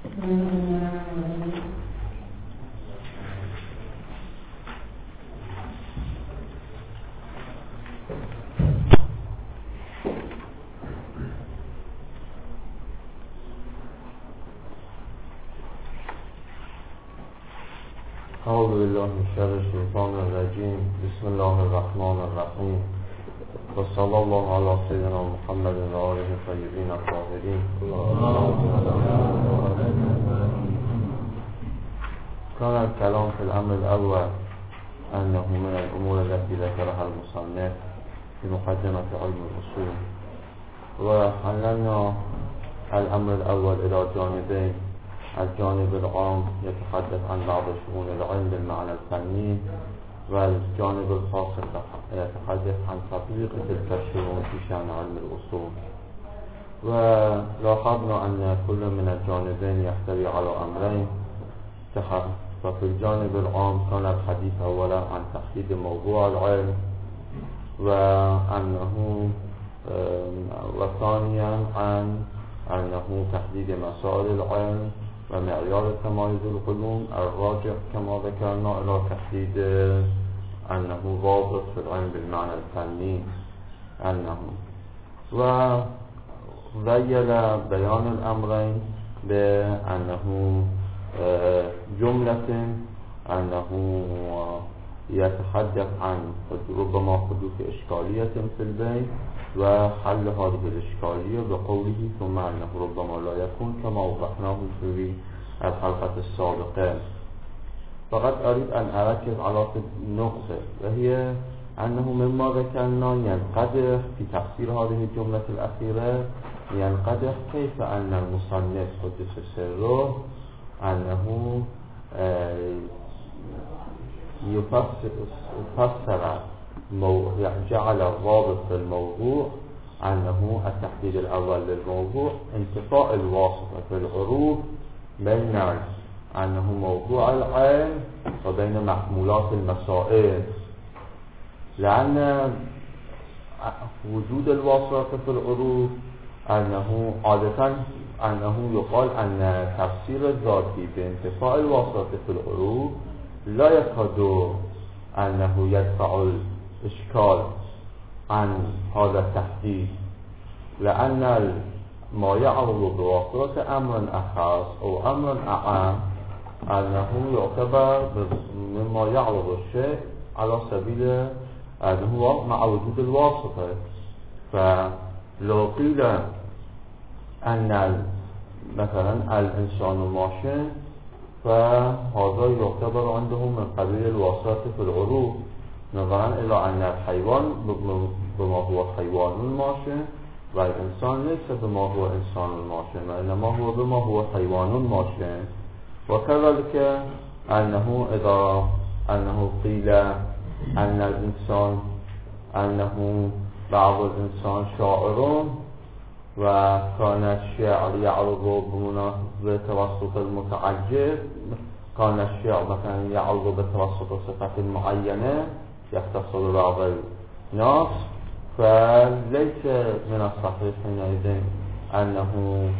اعوذ بالله من شر الشیطان الرجیم. بسم الله الرحمن الرحیم و صلی الله علی سیدنا محمد و آله الطیبین الطاهرین. كان الكلام في الأمر الأول أنه من الأمور التي ذكرها المصنف في مقدمة علم الأصول، وحللنا الأمر الأول إلى جانبين: الجانب العام يتحدث عن بعض شؤون العلم بالمعنى الفني، والجانب الخاص يتحدث عن تطبيق تلك الشؤون في شأن علم الأصول. ولاحظنا أن كل من الجانبين يحتوي على أمرين. ففي الجانب العام كان الحديث أولا عن تحديد موضوع العلم، وثانيا عن أنه تحديد مسائل العلم ومعيار تمايز العلوم الراجع كما ذكرنا إلى تحديد أنه ضابط في العلم بالمعنى الفني وذيل بيان الأمرين بأنه جملة أنه يتحدث عن ربما حدوث إشكالية في البيت وحل هذه الإشكالية بقوله ثم أنه ربما لا يكون كما وضحناه في الحلقة السابقة. فقط أريد أن أركز على نقطة، وهي أنه مما ذكرنا ينقدح في تفسير هذه الجملة الأخيرة، ينقدح كيف أن المصنف قدس سره أنه يفسر جعل الضابط في الموضوع أنه التحديد الأول للموضوع انتفاء الواسطة في العروض بين أنه موضوع العلم وبين محمولات المسائل، لأن وجود الواسطة في العروض أنه عادة أنه يقال أن تفسير الذاتي بانتفاء الواسطة في العروض لا يكاد أنه يدفع الإشكال عن هذا التحديد، لأن ما يعرض بواسطة أمر أخص أو أمر أعم أنه يعتبر مما يعرض الشيء على سبيل أنه مع وجود الواسطة. فلو قيل أن مثلا الإنسان ماشٍ فهذا يعتبر عندهم من قبيل الواسطة في العروض، نظرا إلى أن الحيوان بما هو حيوان ماشٍ والإنسان ليس بما هو إنسان ماشٍ وإنما هو بما هو حيوان ماشٍ. وكذلك أنه قيل أن الإنسان أنه بعض الإنسان شاعر وكان الشعر يعرض بتوسط المتعجب، كان الشعر مثلا يعرض بتوسط صفة معينة يختص ببعض الناس، فليس من الصحيح حينئذ أنه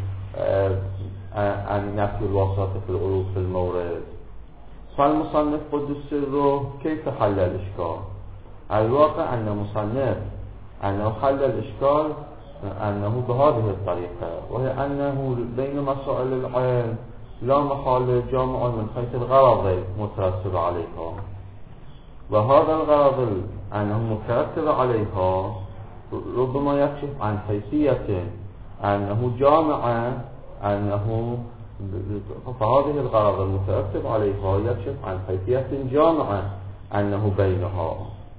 أن نفي الواسطة في العروض في المورد. فالمصنف قدس سره كيف حل الإشكال؟ الواقع أن المصنف أنه حل الإشكال أنه بهذه الطريقة، وهي أنه بين مسائل العلم لا محال جامع من حيث الغرض مترتب عليها، وهذا الغرض أنه مترتب عليها ربما يكشف عن حيثية أنه جامع فهذه الغرض المترتب عليها يكشف عن حيثية جامعة أنه بينها،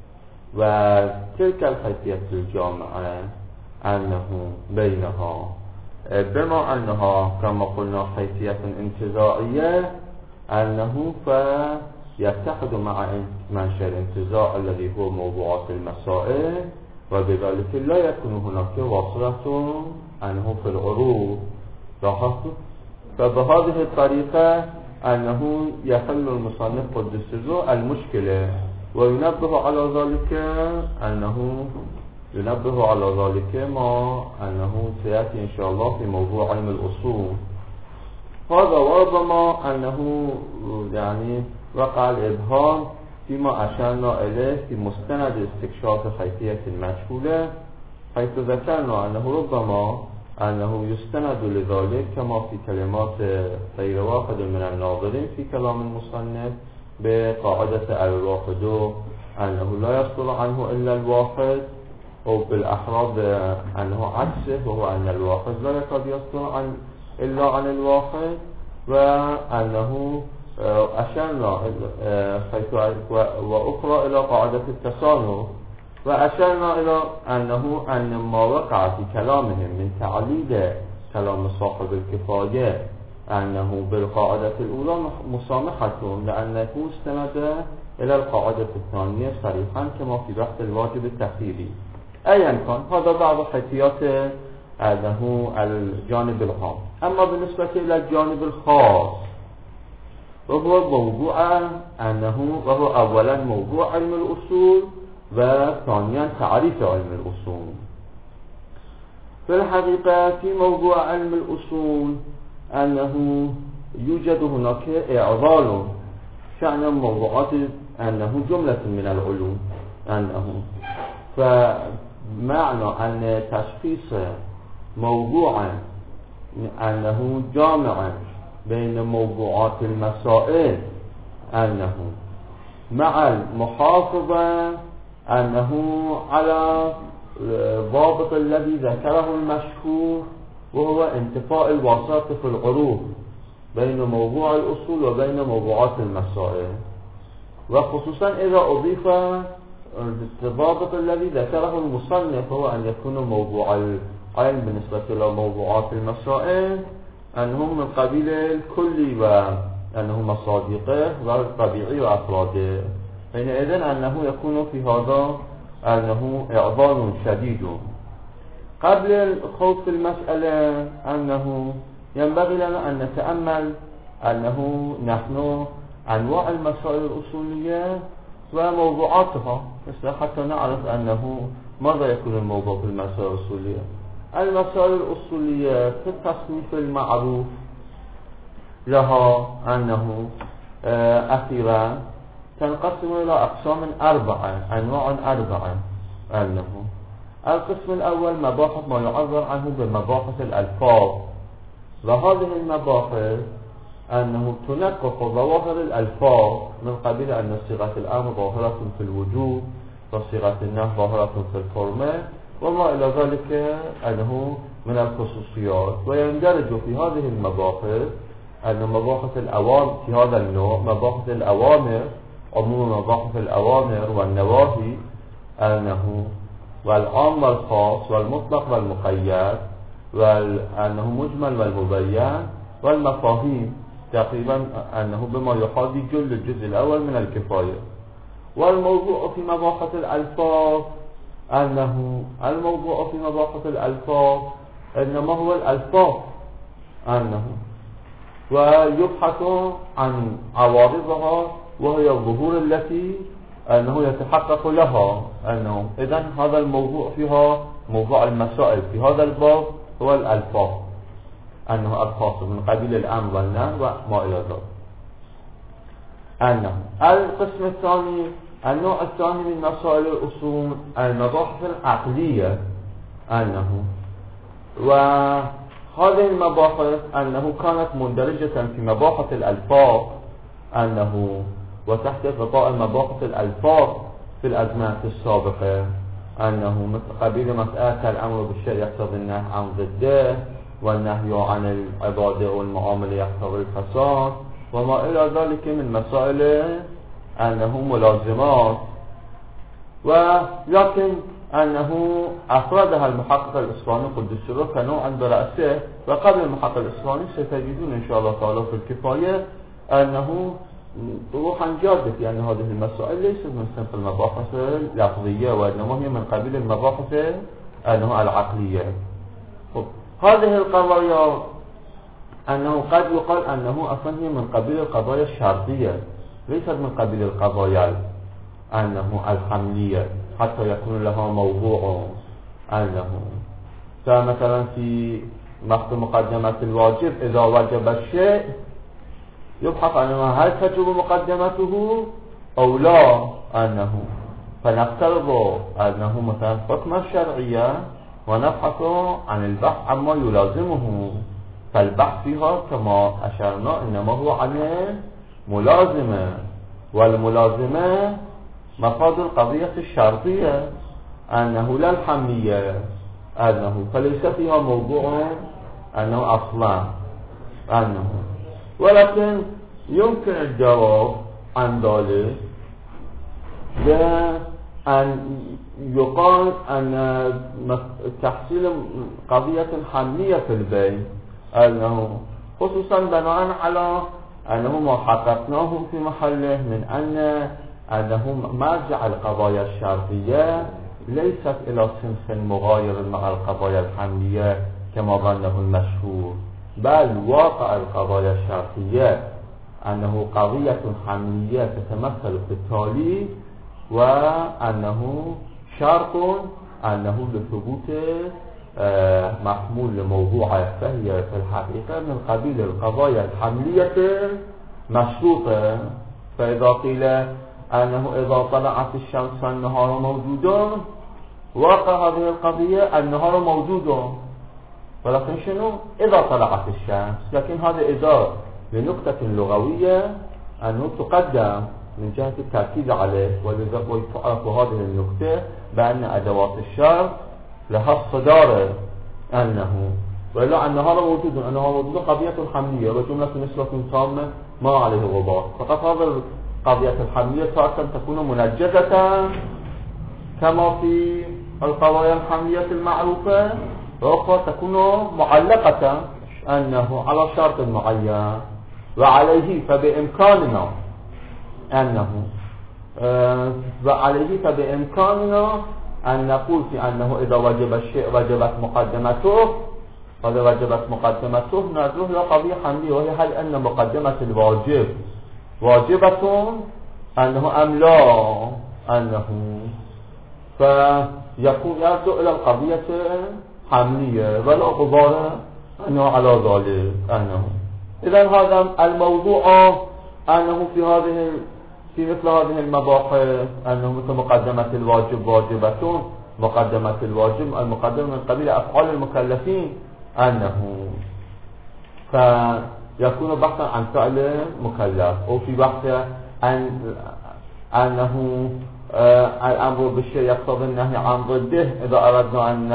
وتلك الحيثية الجامعة أنه بينها بما أنها كما قلنا حيثية انتزاعية أنه فيتحد مع منشأ الانتزاع الذي هو موضوعات المسائل، وبذلك لا يكون هناك واسطة أنه في العروض. فبهذه الطريقة أنه يحل المصنف قدس سره المشكلة، وينبه على ذلك ما أنه سيأتي إن شاء الله في موضوع علم الأصول. هذا وربما أنه يعني وقع الإبهام فيما أشرنا إليه في مستند استكشاف خيطية المجهولة، حيث ذكرنا أنه ربما أنه يستند لذلك كما في كلمات غير واحد من الناظرين في كلام المصنف بقاعدة الواحد أنه لا يصدر عنه إلا الواحد، أو بالأحرى أنه عكسه، وهو أن الواحد لا يكاد يصدر إلا عن الواحد. وأنه أشرنا وأخرى إلى قاعدة التصانف، وأشرنا إلى أن ما وقع في كلامهم من تعليل كلام صاحب الكفاية أنه بالقاعدة الأولى مسامحة، لأنه استند إلى القاعدة الثانية صريحا كما في بحث الواجب التخييري. أيا كان هذا بعض حيثيات أنه الجانب العام. أما بالنسبة إلى الجانب الخاص وهو أولا موضوع علم الأصول، وثانيا تعريف علم الأصول. في الحقيقة في موضوع علم الأصول أنه يوجد هناك إعضال شأن موضوعات أنه جملة من العلوم، فمعنى أن تشخيص موضوعا أنه جامعا بين موضوعات المسائل أنه مع المحافظة أنه على ضابط الذي ذكره المشهور، وهو انتفاء الوساطة في العروض بين موضوع الأصول وبين موضوعات المسائل، وخصوصا إذا أضيف الضابط الذي ذكره المصنف هو أن يكون موضوع العلم بالنسبة إلى موضوعات المسائل أنهم من قبيل الكلي وأنه مصادقه والطبيعي وأفراده، حينئذ أنه يكون في هذا أنه إعضال شديد. قبل الخوض في المسألة أنه ينبغي لنا أن نتأمل أنه نحن أنواع المسائل الأصولية وموضوعاتها، حتى نعرف أنه ماذا يكون الموضوع في المسائل الأصولية. المسائل الأصولية في التصنيف المعروف لها أنه أخيرا تنقسم إلى أقسام أنواع أربعة. أنه القسم الأول مباحث ما يعبر عنه بمباحث الألفاظ، وهذه المباحث أنه تنقق ظواهر الألفاظ من قبيل أن صيغة الأمر ظاهرة في الوجوب وصيغة النهي ظاهرة في الحرمة وما إلى ذلك أنه من الخصوصيات. ويندرج في هذه المباحث أن مباحث الأوامر في هذا النوع مباحث الأوامر، عموم مباحث الأوامر والنواهي أنه والعام والخاص والمطلق والمقيد، وأنه مجمل والمبين، والمفاهيم تقريبا أنه بما يحاذي جل الجزء الأول من الكفاية. والموضوع في مباحث الألفاظ أنه الموضوع في مباحث الألفاظ إنما هو الألفاظ أنه ويبحث عن عوارضها وهي الظهور التي أنه يتحقق لها أنه إذن هذا الموضوع فيها موضوع المسائل في هذا الباب هو الألفاظ أنه الخاص من قبيل الأمر والنهي وما إلى ذلك. أنه القسم الثاني النوع الثاني من مسائل الأصول المباحث العقلية أنه وهذه المباحث أنه كانت مندرجة في مباحث الألفاظ أنه وتحت غطاء مباحث الألفاظ في الأزمنة السابقة أنه مثل قبيل مسألة الأمر بالشيء يقتضي النهي عن ضده، والنهي عن العبادة والمعاملة يقتضي الفساد وما إلى ذلك من مسائل أنه ملازمات. ولكن أنه أفردها المحقق الإسلامي قدس سره كنوعا برأسه. وقبل المحقق الإسلامي ستجدون إن شاء الله تعالى في الكفاية أنه روحا جادة في أن هذه المسائل ليست من صنف المباحث اللفظية وإنما هي من قبيل المباحث أنه العقلية. هذه القضايا أنه قد يقال أنه أصلا هي من قبيل القضايا الشرطية ليست من قبيل القضايا أنه الحملية حتى يكون لها موضوع أنه فمثلا في وقت مقدمة الواجب إذا وجب الشيء يبحث عنه هل تجب مقدمته أو لا أنه، فنفترض أنه مثلا حكم الشرعية ونبحث عن البحث عما يلازمه، فالبحث فيها كما أشرنا إنما هو عن ملازمة، والملازمة مفاد القضية الشرطية أنه لا الحمية أنه، فليس فيها موضوع أنه أصلا أنه، ولكن يمكن الجواب عن ذلك بأن يقال أن تحصيل قضية حمية في البيت أنه خصوصا بناء على أنه ما حققناه في محله من أنه مرجع القضايا الشرطية ليست إلى صنف مغاير مع القضايا الحمية كما ظنه المشهور، بل واقع القضايا الشرطية أنه قضية حمية تتمثل في التالي، وأنه شرط أنه لثبوت محمول لموضوعه، فهي في الحقيقة من قبيل القضايا الحملية مشروطة. فإذا قيل أنه إذا طلعت الشمس فالنهار موجود، واقع هذه القضية النهار موجود، ولكن شنو؟ إذا طلعت الشمس، لكن هذا إذا لنقطة لغوية أنه تقدم من جهة التأكيد عليه، وتعرف هذه النقطة بأن أدوات الشرط لها الصدارة أنه، وإلا النهار موجود، النهار موجود قضية الحملية وجملة نسبة تامة ما عليه غبار، فقط هذا قضية الحملية تارة تكون منجزة كما في القضايا الحملية المعروفة، وأخرى تكون معلقة أنه على شرط معين، وعليه فبإمكاننا أن نقول في أنه إذا وجب الشيء وجبت مقدمته، هذا وجبت مقدمته نرجوه إلى قضية حملية، وهي هل أن مقدمة الواجب واجبة أنه أم لا أنه، فيكون يرجع إلى القضية حملية ولا غبار أنه على ذلك أنه. إذن هذا الموضوع أنه في مثل هذه المباحث أنه مثل مقدمة الواجب واجبة، مقدمة الواجب المقدمة من قبيل أفعال المكلفين أنه، فيكون بحثا عن فعل مكلف، أو في بحث أنه الأمر بالشيء يقتضي النهي عن ضده، إذا أردنا أن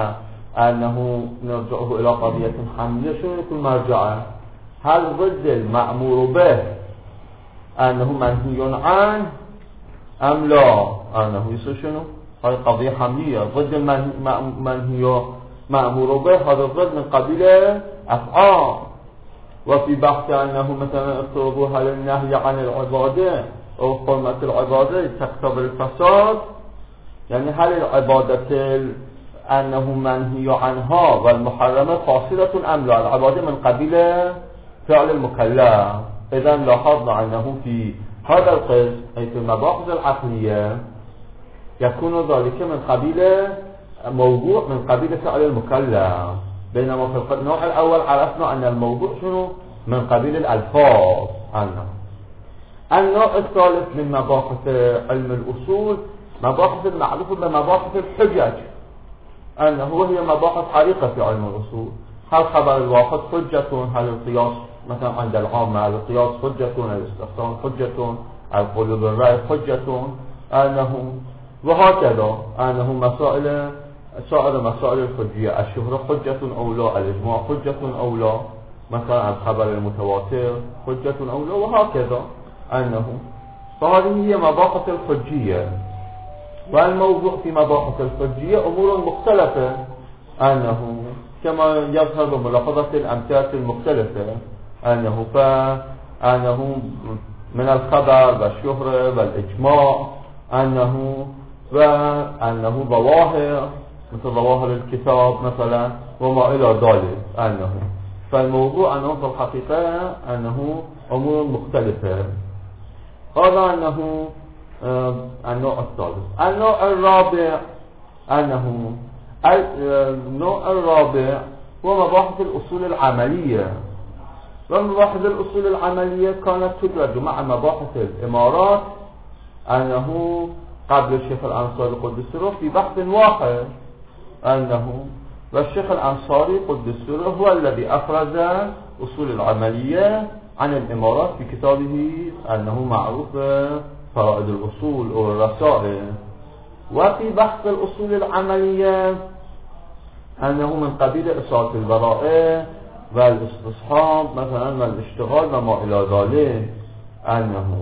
نرجعه إلى قضية حملية شنو يكون مرجعه؟ هل ضد المأمور به أنه منهي عنه أم لا أنه يصير شنو؟ هذه قضية حملية ضد المنهي مأمور به، هذا ضد من قبيل أفعال. وفي بحث أنه مثلا افترضوا هل النهي عن العبادة أو حرمة العبادة تقتضي الفساد، يعني هل العبادة أنه منهي عنها والمحرمة فاصلة أم لا؟ العبادة من قبيل فعل المكلف. إذن لاحظنا أنه في هذا القسم أي في المباحث العقلية يكون ذلك من قبيل موضوع من قبيل فعل المكلف، بينما في النوع الأول عرفنا أن الموضوع شنو؟ من قبيل الألفاظ. النوع الثالث من مباحث علم الأصول مباحث المعروفة بمباحث الحجج، أنه هي مباحث عريقة في علم الأصول. هل خبر الواحد حجة؟ هل القياس مثلا عند العامة القياس حجة؟ الاستحسان حجة؟ القول بالرأي حجة؟ أنه وهكذا أنه سائر مسائل الحجية، الشهرة حجة أو لا، الإجماع حجة أو لا، مثلا الخبر المتواتر حجة أو لا، وهكذا أنه. فهذه هي مباحث الحجية، والموضوع في مباحث الحجية أمور مختلفة أنه كما يظهر بملاحظة الأمثلة المختلفة أنه من الخبر والشهرة والإجماع أنه ظواهر مثل ظواهر الكتاب مثلا وما إلى ذلك فالموضوع أنه في الحقيقة أنه أمور مختلفة. هذا أنه النوع الثالث. النوع الرابع هو مباحث الأصول العملية. ومباحث الأصول العملية كانت تدرج مع مباحث الإمارات أنه قبل الشيخ الأنصاري قدس سره في بحث واحد، أنه والشيخ الأنصاري قدس سره هو الذي أفرز أصول العملية عن الإمارات في كتابه أنه معروف فرائد الأصول والرسائل. وفي بحث الأصول العملية أنه من قبيل إصالة البراءة والاستصحاب مثلا والاشتغال وما إلى ذلك، أنه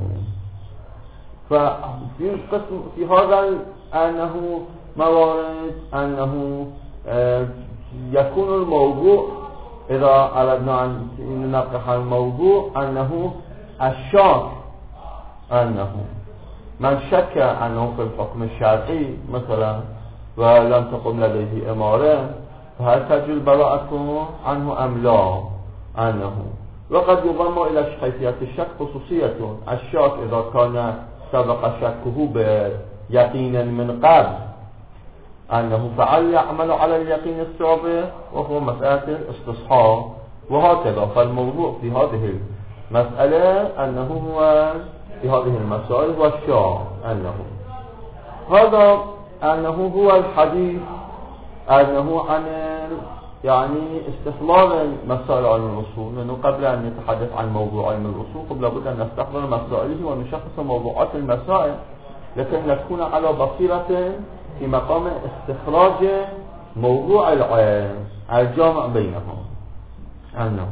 ففي قسم في هذا أنه موارد أنه يكون الموضوع إذا أردنا أن ننقح الموضوع أنه الشاك، أنه من شك أنه في الحكم الشرعي مثلا ولم تقم لديه إمارة فهل تجوز البراءة عنه أم لا؟ أنه وقد يضم إلى حيثية الشك خصوصية الشاك إذا كان سبق شكه بيقين من قبل أنه فعل يعمل على اليقين السابق وهو مسألة الاستصحاب، وهكذا. فالموضوع في هذه المسألة أنه هو في هذه المسائل هو الشاك، أنه هذا أنه هو الحديث أنه عن يعني استحلال مسائل علم الأصول، لأنه قبل أن نتحدث عن موضوع علم الأصول قبل لابد أن نستحضر مسائله ونشخص موضوعات المسائل، لكن نكون على بصيرة في مقام استخراج موضوع العلم الجامع بينهم. أنه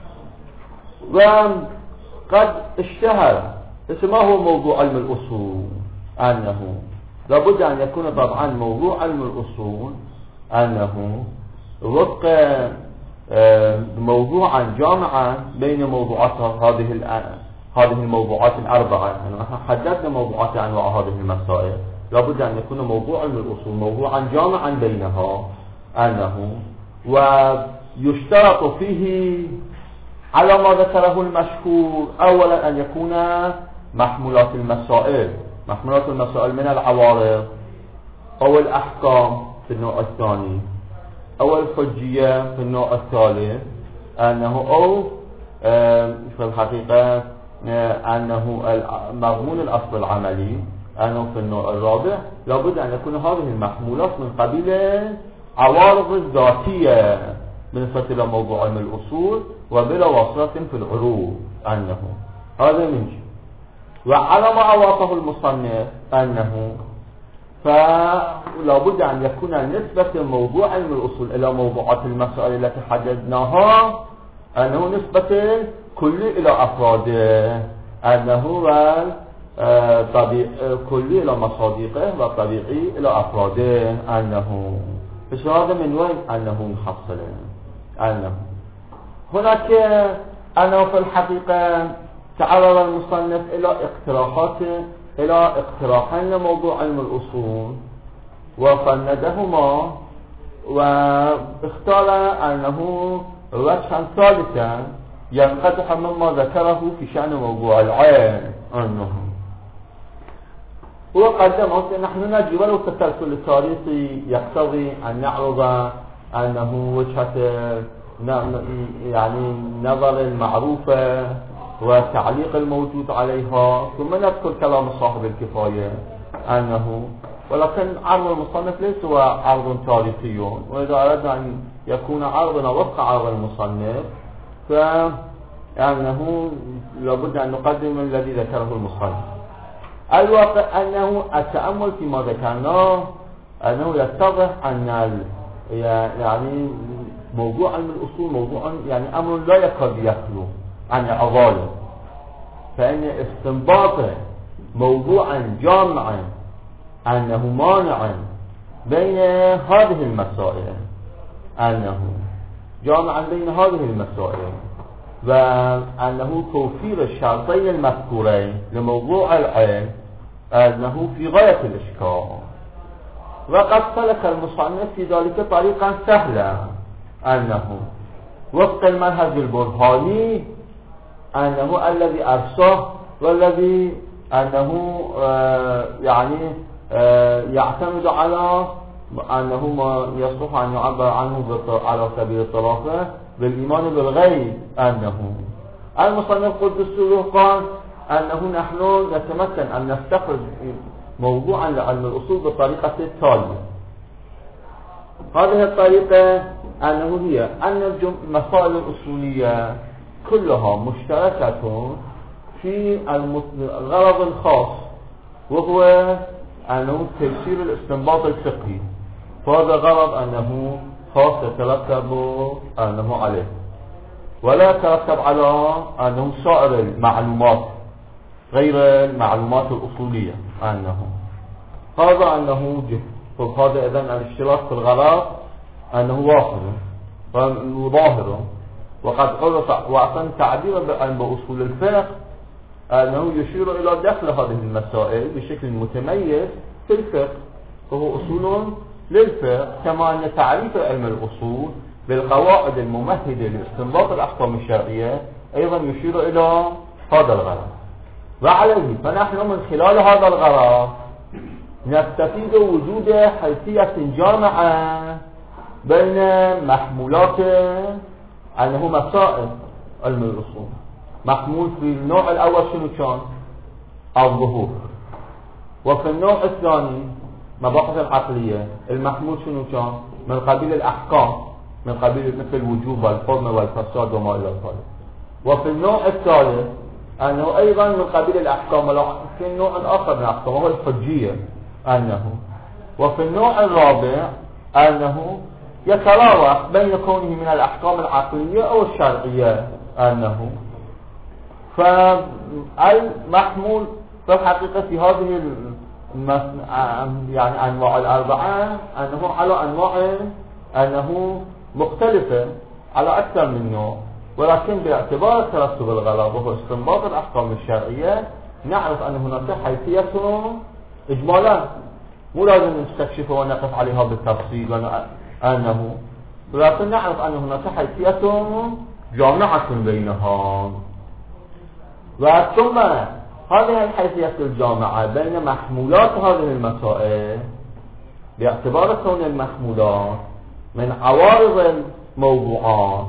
وقد اشتهر ما هو موضوع علم الأصول، أنه لابد أن يكون طبعا موضوع علم الأصول أنه وفق موضوعا جامعا بين موضوعات هذه الموضوعات الأربعة. يعني نحن حددنا موضوعات أنواع هذه المسائل، لابد أن يكون موضوع علم الأصول موضوعا جامعا بينها، أنه ويشترط فيه على ما ذكره المشهور أولا أن يكون محمولات المسائل من العوارض أو الأحكام في النوع الثاني أو الحجية في النوع الثالث، أنه أو في الحقيقة أنه مضمون الأصل العملي، أنه في النوع الرابع لابد أن يكون هذه المحمولات من قبيل عوارض الذاتية بالنسبة إلى موضوع علم الأصول وبلا واسطة في العروض، أنه هذا من شيء. وعلى ما أوافه المصنف أنه فلا بد أن يكون نسبة موضوع علم الأصول إلى موضوعات المسائل التي حددناها أنه نسبة كلي إلى أفراده، أنه كلي إلى مصادقه وطبيعي إلى أفراده، أنه هذا من وين أنه محصل. أنه هناك أنه في الحقيقة تعرض المصنف إلى اقتراحين لموضوع علم الأصول وفندهما، واختار أنه وجها ثالثا ينقدح مما ذكره في شأن موضوع العلم، أنه وقدمت نحن نجي ولو كالتسلسل التاريخي يقتضي أن نعرض أنه وجهة يعني نظر المعروفة والتعليق الموجود عليها، ثم نذكر كلام صاحب الكفاية، أنه ولكن عرض المصنف ليس هو عرض تاريخي، وإذا أردنا أن يكون عرضنا وفق عرض المصنف فأنه لابد أن نقدم الذي ذكره المصنف. الواقع أنه التأمل فيما ذكرناه أنه يتضح أن يعني موضوع علم الأصول موضوع يعني أمر لا يكاد يخلو عن عضاله، فإن استنباط موضوعا جامعا أنه مانع بين هذه المسائل، أنه جامعا بين هذه المسائل وأنه توفير الشرطين المذكورين لموضوع العلم أنه في غاية الإشكال. وقد سلك المصنف في ذلك طريقا سهلا، أنه وفق المنهج البرهاني أنه الذي أرساه والذي أنه يعني يعتمد على أنه ما يصلح أن يعبر عنه على سبيل الطرافة بالإيمان بالغيب. أنه المصنف قدس سره قال أنه نحن نتمكن أن نستخرج موضوعا لعلم الأصول بطريقة التالية. هذه الطريقة أنه هي أن المسائل الأصولية كلها مشتركة في الغرض الخاص، وهو أنه تيسير الاستنباط الفقهي. فهذا غرض أنه خاص يترتب أنه عليه، ولا يترتب على أنه سائر المعلومات غير المعلومات الأصولية. أنه هذا أنه فهذا إذن الاشتراك في الغرض أنه واحد وظاهر. وقد عرف وأصلا تعبير بأصول الفقه أنه يشير إلى دخل هذه المسائل بشكل متميز في الفقه، وهو أصول للفقه، كما أن تعريف علم الأصول بالقواعد الممهدة لاستنباط الأحكام الشرعية أيضا يشير إلى هذا الغرض. وعليه فنحن من خلال هذا الغرض نستفيد وجود حيثية جامعة بين محمولات أنه مسائل علم الأصول. محمول في النوع الأول شنو كان؟ الظهور. وفي النوع الثاني مباحث العقلية المحمول شنو كان؟ من قبيل الأحكام، من قبيل مثل الوجوب والحرمة والفساد وما إلى ذلك. وفي النوع الثالث أنه أيضا من قبيل الأحكام، في نوع آخر من الأحكام وهو الحجية. أنه وفي النوع الرابع أنه يتراوح بين كونه من الأحكام العقلية أو الشرعية. أنه فالمحمول في الحقيقة في هذه يعني أنواع الأربعة أنه على أنواع أنه مختلفة على أكثر من نوع، ولكن باعتبار ترتب الغرض وهو استنباط الأحكام الشرعية نعرف أن هناك حيثية إجمالا، مو لازم نستكشفها ونقف عليها بالتفصيل أنه، ولكن نعرف أن هناك حيثية جامعة بينها. وثم هذه الحيثية الجامعة بين محمولات هذه المسائل باعتبار كون المحمولات من عوارض الموضوعات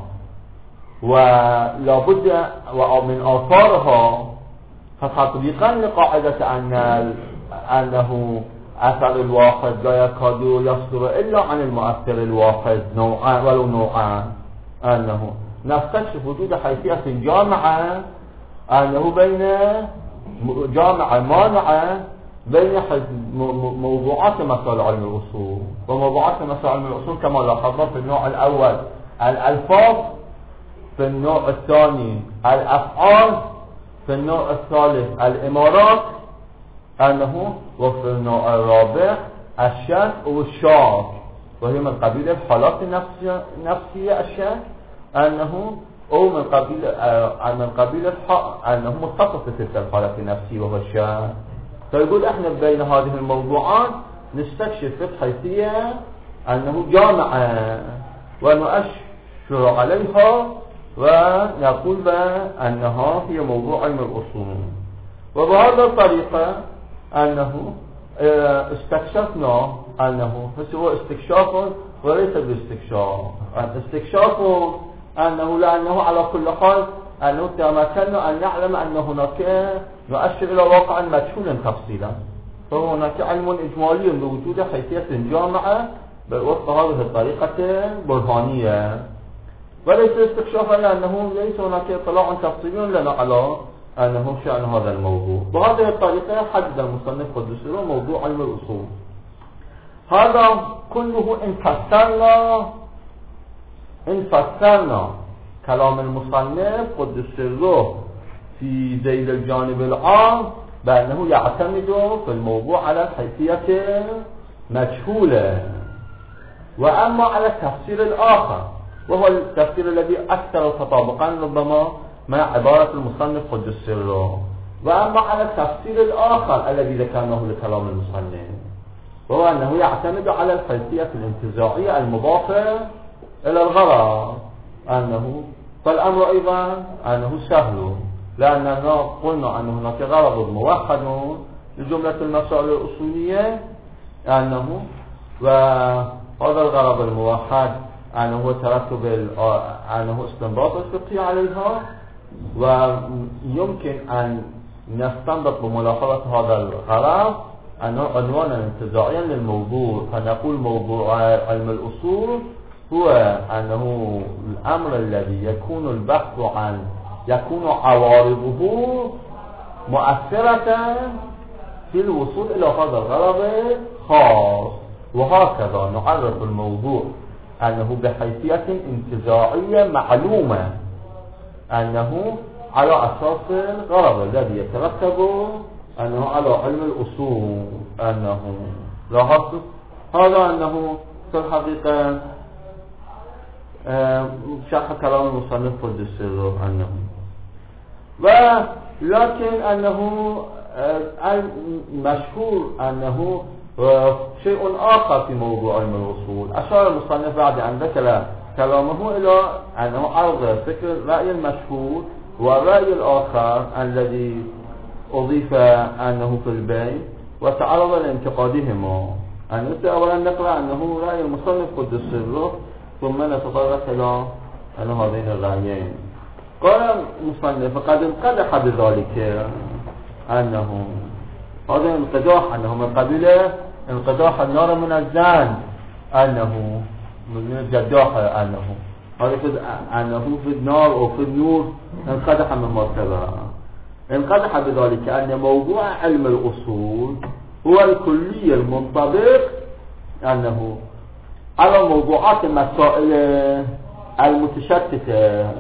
ولابد ومن آثارها، فتطبيقا لقاعدة أنه أثر الواحد لا يكاد يصدر إلا عن المؤثر الواحد نوعا ولو نوعا. أنه نستكشف وجود حيثية جامعة أنه بين جامعة مانعة بين موضوعات مسائل علم الأصول وموضوعات مسائل علم الأصول كما لاحظنا في النوع الأول الألفاظ، في النوع الثاني الأفعال، في النوع الثالث الإمارات. أنه وفي النوع الرابع الشك والشعر، وهي من قبيل الحالات النفسية الشك. أنه أو من قبيل أنه متصف في تلك الحالة النفسية وهو الشك. فيقول احنا بين هذه الموضوعات نستكشف حيثية أنه جامعة ونؤشر عليها ونقول بأنها هي موضوع علم الأصول. وبهذا الطريقة أنه استكشفنا أنه هو استكشاف وليس باستكشاف. استكشاف أنه لأنه على كل حال أنه تمكنا أن نعلم أن هناك نؤشر إلى واقع مجهول تفصيلا، فهناك علم إجمالي بوجود حيثية جامعة وفق هذه الطريقة البرهانية، وليس استكشافا لأنه ليس هناك اطلاع تفصيلي لنا على أنه شأن هذا الموضوع. بهذه الطريقة حدد المصنف قدسه موضوع علم الأصول. هذا كله إن فسرنا كلام المصنف قدسه في ذيل الجانب العام بأنه يعتمد في الموضوع على الحيثية مجهولة، وأما على التفسير الآخر وهو التفسير الذي أكثر تطابقا ربما مع عبارة المصنف قدس سره، وأما على التفسير الآخر الذي ذكرناه لكلام المصنف وهو أنه يعتمد على الحيثية الانتزاعية المضافة إلى الغرض. أنه فالأمر أيضا أنه سهل، لأننا قلنا أن هناك غرض موحد لجملة المسائل الأصولية، أنه وهذا الغرض الموحد أنه ترتب أنه استنباط الفقهي عليها، ويمكن أن نستنبط بملاحظة هذا الغرض أنه عنوانا انتزاعيا للموضوع، فنقول موضوع علم الأصول هو أنه الأمر الذي يكون البحث عن يكون عوارضه مؤثرة في الوصول إلى هذا الغرض خاص. وهكذا نعرف الموضوع أنه بحيثية انتزاعية معلومة، أنه على أساس الغرض الذي يترتب أنه على علم الأصول. أنه لاحظت هذا أنه في الحقيقة شرح كلام المصنف قدس سره أنه، ولكن أنه المشهور أنه شيء آخر في موضوع علم الأصول. أشار المصنف بعد أن ذكر كلامه إلى أنه عرض فكر الرأي المشهور والرأي الآخر الذي أضيف أنه في البين وتعرض لانتقادهما. أن أولا نقرأ أنه رأي المصنف قدس سره ثم نتطرق إلى أن هذين الرأيين. قال المصنف فقد انقدح بذلك أنه هذا انقداح أنه من قبيل انقداح النار من الزن، أنه من الجداح، أنه هذا أنه في النار أو في النور انقدح من مرتبة. انقدح بذلك أن موضوع علم الأصول هو الكلية المنطبق أنه على موضوعات المسائل المتشتتة،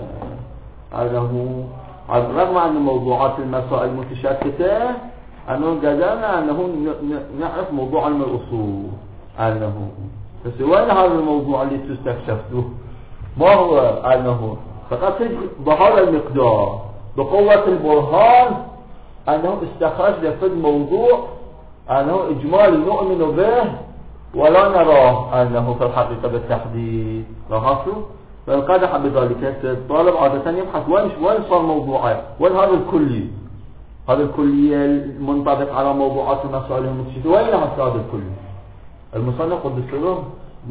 أنه رغم أن موضوعات المسائل المتشتتة أنه قدرنا أنه نعرف موضوع علم الأصول، أنه بس وين هذا الموضوع اللي تستكشفته؟ ما هو أنه فقط بهذا المقدار بقوة البرهان أنه استخرج لفظ موضوع أنه إجمالي نؤمن به ولا نراه أنه في الحقيقة بالتحديد. لاحظتوا؟ فانقدح بذلك الطالب عادة يبحث وين صار موضوعه، وين هذا الكلي، هذا الكلية المنطبق على موضوعات المسائل المتشتتة، وين هذا الكلي؟ المصنف قدس سره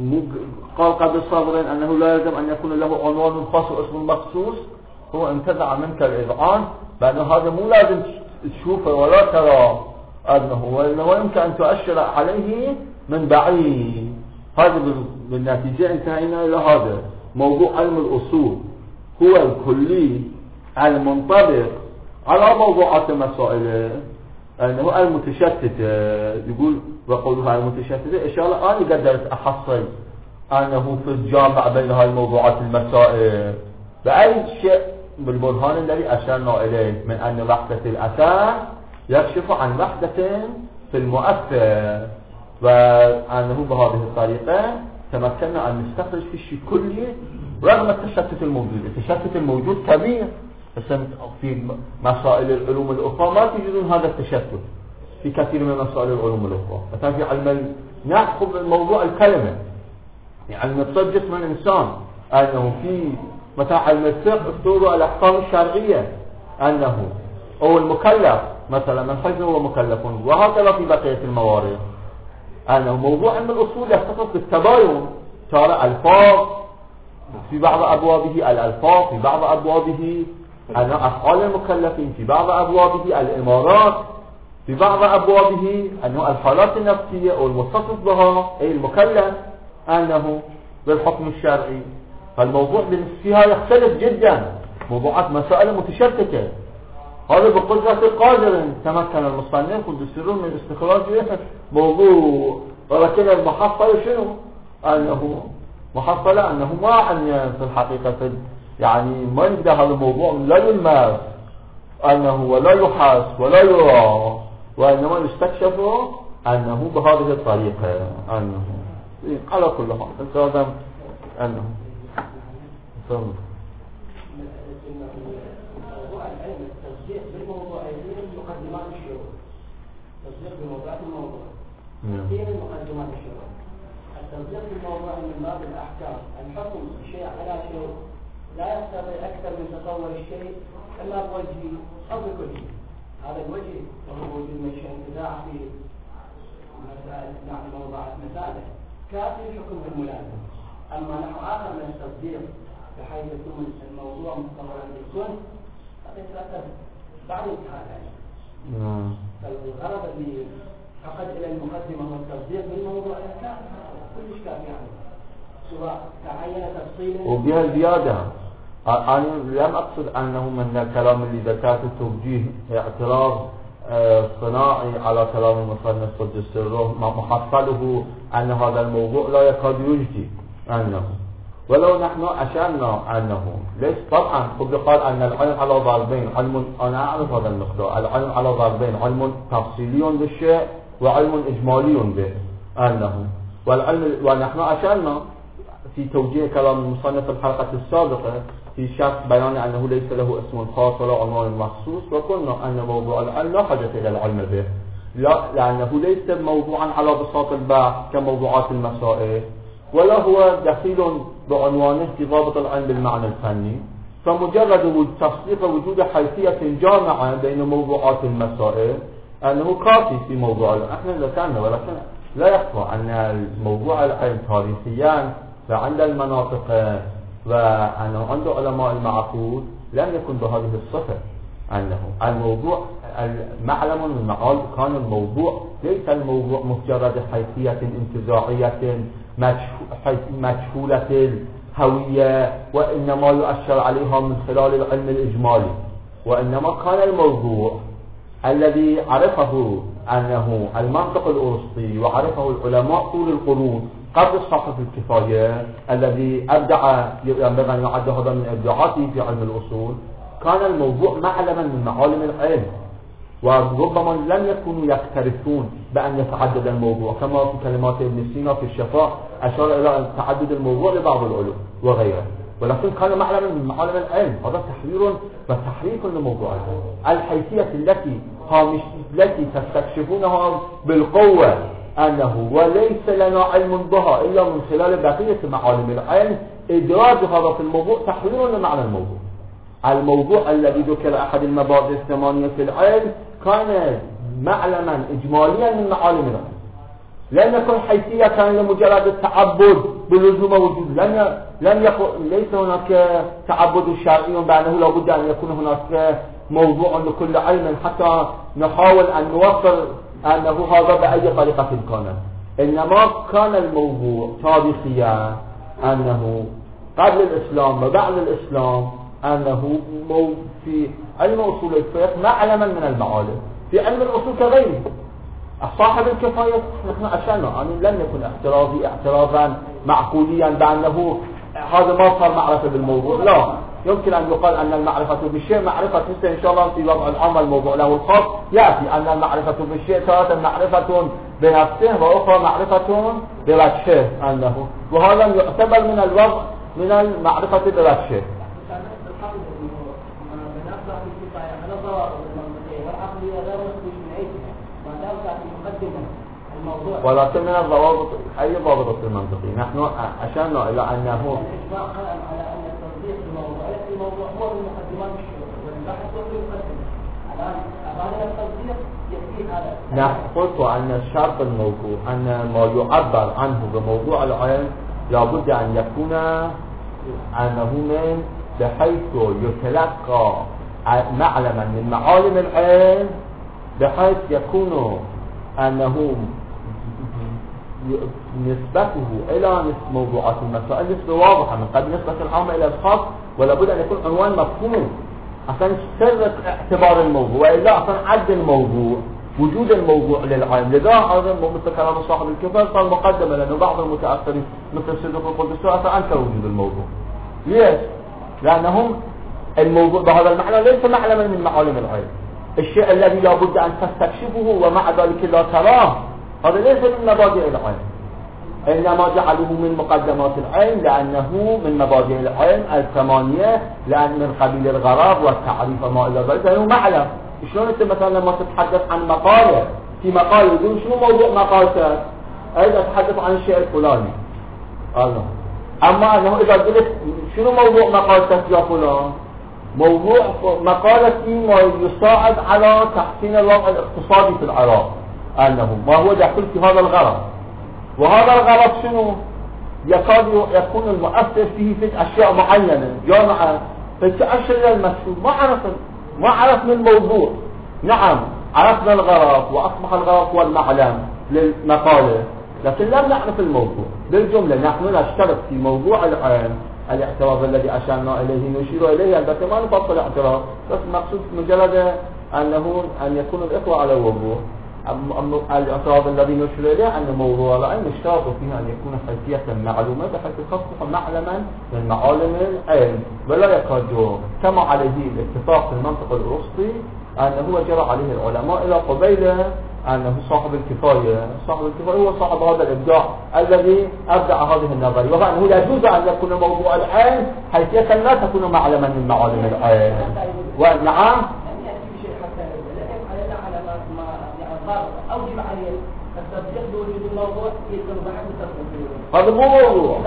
قال قبل الصابرين أنه لا يلزم أن يكون له عنوان خاص واسم مخصوص. هو انتزع منك الإذعان بأنه هذا مو لازم تشوفه ولا ترى أنه، وإنما يمكن أن تؤشر عليه من بعيد. هذا بالنتيجة انتهينا إلى هذا موضوع علم الأصول هو الكلي المنطبق على موضوعات المسائل أنه المتشتتة. يقول وقولها المتشتتة إشارة أنا قدرت أحصل أنه في الجامع بين هذه الموضوعات المسائل بأي شيء بالبرهان الذي أشرنا إليه من أن وحدة الأثر يكشف عن وحدة في المؤثر، وأنه بهذه الطريقة تمكنا أن نستخرج في الشيء كله رغم التشتت الموجود. التشتت الموجود كبير، بس في مسائل العلوم الأخرى ما تجدون هذا التشتت في كثير من مسائل العلوم الأخرى. مثلا في علم نأخذ موضوع الكلمة، يعني علم الطب جسم الإنسان، أنه في مثلا علم الفقه افترضوا الأحكام الشرعية أنه أو المكلف مثلا من حيث هو مكلف، وهكذا في بقية الموارد. أنه موضوع علم الأصول يختص بالتباين، ترى ألفاظ في بعض أبوابه الألفاظ، في بعض أبوابه أن أفعال المكلفين، في بعض أبوابه الإمارات، في بعض أبوابه أنه الحالات النفسية أو المتصف بها أي المكلف أنه بالحكم الشرعي. فالموضوع فيها يختلف جدا، موضوعات مسائل متشتتة. هذا بقدرة القادر تمكن المصنف والدستورون من استخراج موضوع، ولكن المحصل شنو؟ أنه محصلة أنه ما عن في الحقيقة يعني ما يبدأ هذا الموضوع لا يلمس أنه ولا يحس ولا يرى، وإنما يستكشف أنه بهذه الطريقة. أنه على كل حال هذا أنه التصديق بالموضوع مقدمات الشروط، التصديق بموضوعات الموضوع كثير من مقدمات الشروط. التصديق بالموضوع من باب الأحكام، الحكم شيء على شيء لا يقتضي أكثر من تصور الشيء إلا بوجهه أو بكله. هذا الوجه وهو وجه المشي انتزاع في مسائل، يعني موضوعات مسائل كافي حكم الملازم. أما نحو آخر من التصديق بحيث يكون الموضوع مستمرا بالكل قد يترتب بعد انتهاء ذلك. فالغرض اللي فقد إلى المقدمة هو التصديق بالموضوع كافي كلش كافي يعني سواء تعين تفصيلا وبها زيادة. أنا لم أقصد أنه من الكلام اللي ذكرته توجيه اعتراض صناعي على كلام المصنف قدس سره محصله أن هذا الموضوع لا يكاد يجدي أنه، ولو نحن أشرنا أنه ليش طبعا قد قال أن العلم على ضربين، علم أنا أعرف هذا المقدار، العلم على ضربين، علم تفصيلي بالشيء وعلم إجمالي به أنه، والعلم ونحن أشرنا في توجيه كلام المصنف في الحلقة السابقة في شرط بيان أنه ليس له اسم خاص ولا عنوان مخصوص، وقلنا أن موضوع العلم لا حاجة إلى العلم به، لا لأنه ليس موضوعا على بساط البحث كموضوعات المسائل، ولا هو دخيل بعنوانه في ضابط العلم بالمعنى الفني، فمجرد تصديق وجود حيثية جامعة بين موضوعات المسائل أنه كافي في موضوع العلم. احنا ذكرنا ولكن لا يخفى أن الموضوع العلم تاريخيا فعند المناطق وأنه عند علماء المعقول لم يكن بهذه الصفة، أنه الموضوع معلم من المعال كان الموضوع ليس الموضوع مجرد حيثية انتزاعية مجهولة الهوية وإنما يؤشر عليها من خلال العلم الإجمالي، وإنما كان الموضوع الذي عرفه أنه المنطق الأرسطي وعرفه العلماء طول القرون قبل صاحب الكفاية الذي أبدع ينبغي أن يعد هذا من إبداعاته في علم الأصول، كان الموضوع معلما من معالم العلم، وربما لم يكونوا يكترثون بأن يتعدد الموضوع، كما في كلمات ابن سينا في الشفاء أشار إلى تعدد الموضوع لبعض العلوم وغيره، ولكن كان معلما من معالم العلم. هذا تحرير وتحريف لموضوع العلم. الحيثية التي تستكشفونها بالقوة أنه وليس لنا علم بها إلا من خلال بقية معالم العلم، إدراج هذا في الموضوع تحرير لمعنى الموضوع. الموضوع الذي ذكر أحد المبادئ الثمانية في العلم كان معلما إجماليا من معالم العلم، لم يكن حيثية كان لمجرد التعبد بلزوم وجود، ليس هناك تعبد شرعي بأنه لابد أن يكون هناك موضوع لكل علم حتى نحاول أن نوصل أنه هذا بأي طريقة كان، إنما كان الموضوع تاريخيا أنه قبل الإسلام وبعد الإسلام أنه في علم أصول الفقه معلما من المعالم، في علم الأصول كغيره. صاحب الكفاية نحن أشرنا يعني لم يكن اعتراضا معقوليا بأنه هذا ما صار معرفة بالموضوع، لا، يمكن أن يقال أن المعرفة بالشيء معرفة مثل إن شاء الله في وضع العام الموضوع له الخاص يأتي أن المعرفة بالشيء تارة معرفة بنفسه وأخرى معرفة بوجهه أنه، وهذا يعتبر من الوضع من المعرفة بوجهه. ولكن من الضوابط أي ضابط المنطقي نحن أشرنا إلى أنه الإجماع قائم على أن التصديق الموضوع هو من مقدمات الشروط والبحث هو المقدمة. الآن بعد التصديق يكفي هذا. نحن قلت أن الشرط الموضوع أن ما يعبر عنه بموضوع العلم لابد أن يكون أنه من بحيث يتلقى معلما من معالم العلم بحيث يكون أنه نسبته إلى موضوعات المسائل نسبة واضحة من قبل نسبة العامة إلى الخاص، ولا بد أن يكون عنوان مفهوم عشان سر اعتبار الموضوع، وإلا عشان عد الموضوع وجود الموضوع للعلم. لذا هذا مثل كلام صاحب الكفاية صار مقدمة، لأنه بعض المتأثرين مثل صدق القدس أنكر وجود الموضوع. ليش؟ لأنهم الموضوع بهذا المعنى ليس معلما من معالم العلم، الشيء الذي لا بد أن تستكشفه ومع ذلك لا تراه، هذا ليس من مبادئ العلم، إنما جعلوه من مقدمات العلم لأنه من مبادئ العلم الثمانية، لأن من قبيل الغرض والتعريف وما إلى ذلك لأنه معلم. شلون أنت مثلا لما تتحدث عن مقالة في مقالة يقول شنو موضوع مقالتك؟ أيضا أتحدث عن الشيء الفلاني. أما أنه إذا قلت شنو موضوع مقالتك يا فلان؟ موضوع مقالتي ما يساعد على تحسين الوضع الاقتصادي في العراق، أنه ما هو داخل في هذا الغرض. وهذا الغلط شنو؟ يكاد يكون المؤثر فيه في أشياء معينة جامعة فالتأشير المشهور ما عرفنا الموضوع. نعم عرفنا الغرض وأصبح الغرض هو المعلم للمقالة، لكن لم نعرف الموضوع بالجملة. نحن نشترك في موضوع العين الاعتراض الذي أشرنا إليه نشير إليه، البته ما نفصل الاعتراض، بس مقصود مجرد أن يكون الإخوة على وضوح. الاعتراض الذي نشير إليه أن موضوع العين اشترط فيه أن يكون حيثية معلومة بحيث تصبح معلما من معالم العلم، ولا يكاد كما عليه الاتفاق في المنطق الأرسطي أنه جرى عليه العلماء إلى قبيله أنه صاحب الكفاية. صاحب الكفاية هو صاحب هذا الإبداع الذي أبدع هذه النظرية، وأنه يجوز أن يكون موضوع العين حيثية لا تكون معلما من معالم العين. ونعم أوجب عليه التصديق بوجود الموضوع يكون بعد التصديق. هذا مو موضوع.